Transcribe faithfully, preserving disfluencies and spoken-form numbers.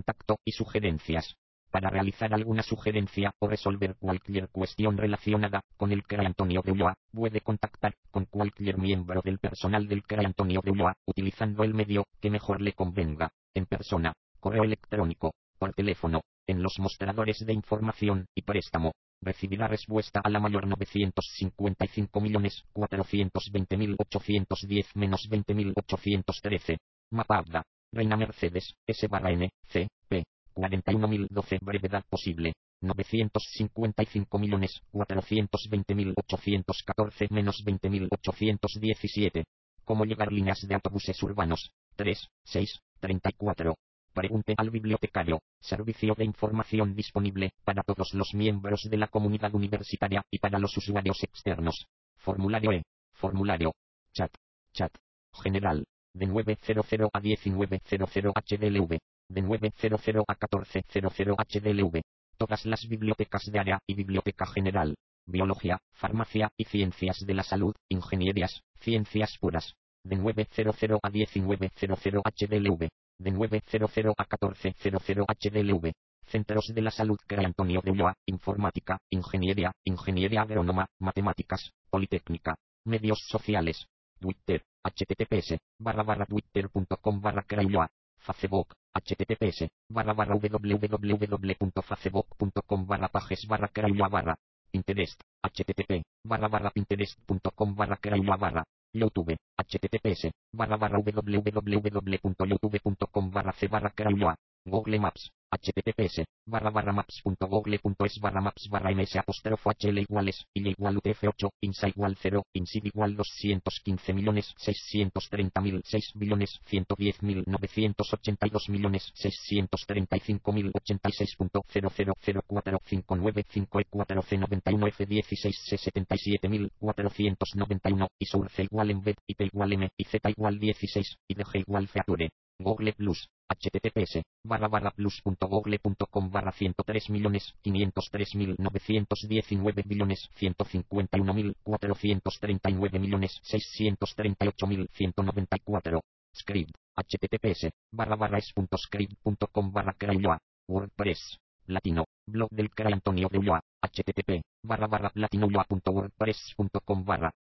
contacto y sugerencias. Para realizar alguna sugerencia o resolver cualquier cuestión relacionada con el C R A Antonio de Ulloa, puede contactar con cualquier miembro del personal del C R A Antonio de Ulloa, utilizando el medio que mejor le convenga, en persona, correo electrónico, por teléfono, en los mostradores de información y préstamo. Recibirá respuesta a la mayor novecientos cincuenta y cinco millones cuatrocientos veinte mil ochocientos diez menos veinte mil ochocientos trece. Mapabda, Reina Mercedes, S barra N, C, P, cuarenta y uno mil doce. Brevedad posible, novecientos cincuenta y cinco millones cuatrocientos veinte mil ochocientos catorce menos veinte mil ochocientos diecisiete. ¿Cómo llegar? Líneas de autobuses urbanos, tres, seis, treinta y cuatro. Pregunte al bibliotecario, servicio de información disponible para todos los miembros de la comunidad universitaria y para los usuarios externos. Formulario E, formulario, chat, chat, general, de nueve cero a diecinueve cero cero H D L V, de nueve cero a catorce cero cero H D L V. Todas las bibliotecas de área y biblioteca general, biología, farmacia y ciencias de la salud, ingenierías, ciencias puras, de nueve cero a diecinueve cero cero H D L V. De nueve cero a catorce cero cero H D L V. Centros de la Salud C R A Antonio de Ulloa, Informática, Ingeniería, Ingeniería Agrónoma, Matemáticas, Politécnica, Medios Sociales, Twitter, https, barra barra twitter.com barra C R A Ulloa, Facebook, https, barra barra www.facebook.com barra pages barra C R A Ulloa barra, Pinterest, http, barra barra pinterest.com barra C R A Ulloa barra, YouTube, https, barra barra www.youtube.com barra c barra C R A Ulloa, Google Maps, https, barra barra maps.google.es barra maps barra ms apóstrofo hl iguales, y igual utf ocho, insa igual cero, insid igual doscientos quince millones seiscientos treinta mil seis billones ciento diez mil novecientos ochenta y dos millones seiscientos treinta y cinco mil ochenta y seis punto cero cero cero cuatro cinco nueve cinco e cuatro c noventa y uno f dieciséis c setenta y siete mil cuatrocientos noventa y uno, y source igual embed, ip igual m, y z igual dieciséis, y dg igual feature. Google Plus, https, barra barra plus.google.com barra ciento tres millones quinientos tres mil novecientos diecinueve billones ciento cincuenta y uno mil cuatrocientos treinta y nueve millones seiscientos treinta y ocho mil ciento noventa y cuatro. Script, https, barra barra es.script.com barra C R A Ulloa. WordPress, latino, blog del C R A Antonio de Ulloa, http, barra barra latinoulloa.wordpress.com barra.